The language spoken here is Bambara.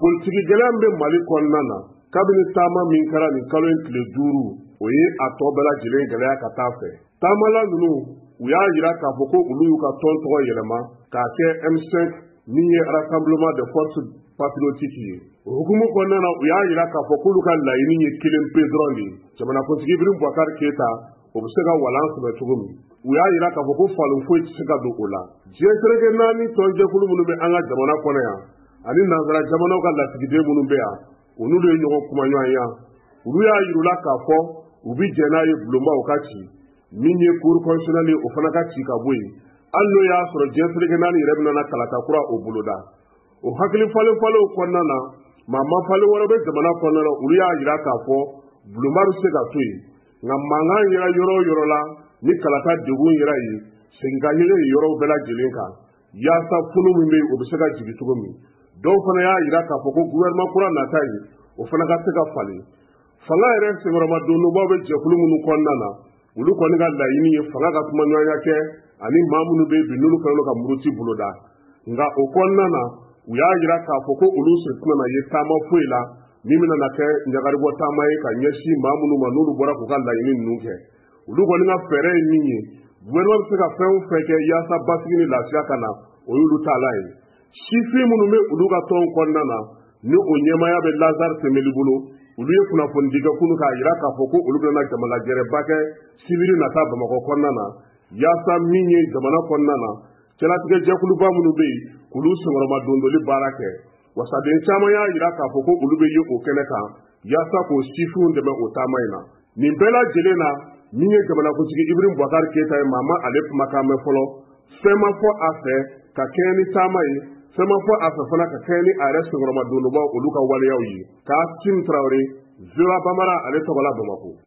Politiki gɛlɛn bɛ Mali kɔnɔna na kabini taama min kɛra nin kalo in tile 5 o ye a tɔ bɛɛ lajɛlen gɛlɛya ka taa fɛ. Taamala ninnu u y'a jira k'a fɔ ko olu y'u ka tɔn tɔgɔ yɛlɛma k'a kɛ M5 min ye Rassemblement des Forces Patriotiques ye. O hukumu kɔnɔna na u y'a jira k'a fɔ k'olu ka laɲini ye kelen pe dɔrɔn de ye. Jamanakuntigi Ibrahim Boubacar Keïta o bɛ se ka walan sɛbɛ cogo min. U y'a jira k'a fɔ ko falun foyi tɛ se ka don o la. Diɲɛ tereke 4 tɔnjɛkulu minnu bɛ an ka jamana kɔnɔ yan ani nanzara jamanaw ka lasigiden minnu bɛ yan olu de ye ɲɔgɔn kumaɲɔgɔnya. Olu y'a yirula k'a fɔ u bi jɛ n'a ye bulonbaw ka ci min ye cour constitutionnelle o fana ka ci ka bɔ yen. Hali n'o y'a sɔrɔ diɲɛ tereke 4 yɛrɛ bɛna kalata kura o boloda. O hakili falen falenw kɔnɔna na maa falen wɛrɛ bɛ jamana kɔnɔna na olu y'a jira k'a fɔ bulonba bɛ se ka to yen nka mankan yɛrɛ yɔrɔ o yɔrɔ la ni kalata degun yɛrɛ ye segin ka yɛlɛ yɔrɔw bɛɛ lajɛlen kan yaasa funu min bɛ yen o bɛ se ka jigin cogo min. Dɔw fana y'a jira k'a fɔ ko gouvernement kura nata ye o fana ka se ka falen. Fanga yɛrɛ senkɔrɔma dondobaw bɛ jɛkulu minnu kɔnɔna na olu kɔni ka laɲini ye fanga ka kumaɲɔgɔnya kɛ ani maa minnu bɛ yen bi n'olu kɛlen don ka muruti boloda. Nka o kɔnɔna na u y'a jira k'a fɔ ko olu sen tɛna ye taama foyi la min bɛna kɛ ɲagaribɔ taama ye ka ɲɛsin maa minnu ma n'olu bɔra k'u ka laɲini ninnu kɛ. Olu kɔni ka fɛɛrɛ ye min ye gouvernement bɛ se ka fɛn o fɛn kɛ yaasa basigi ni lafiya ka na o y'olu taala ye. Sifin minnu bɛ olu ka tɔn kɔnɔna na ni o ɲɛmaya bɛ Lazare Temeli bolo olu ye kunnafoni di kɛ kunu k'a jira k'a fɔ ko olu bɛna jamana gɛrɛba kɛ sibiri nata Bamakɔ kɔnɔna na yaasa min ye jamana kɔnɔna na cɛlatigɛ jɛkuluba minnu bɛ yen k'olu senkɔrɔma dondoli baara kɛ. Wasaden caman y'a jira k'a fɔ ko olu bɛ ye o kɛnɛ kan yaasa k'o sifinw dɛmɛ o taama in na. Nin bɛɛ lajɛlen na min ye jamanakuntigi Ibrahim Boubacar Keïta ye maa ma ale kumakan mɛn fɔlɔ fɛn ma fɔ a fɛ ka kɛɲɛ ni taama ye fɛn ma fɔ a fɛ fana ka kɛɲɛ ni a yɛrɛ senkɔrɔma dondobaw olu ka waleyaw ye. K'Asim Traoré, VOA Bambara ale tɔgɔ la Bamakɔ.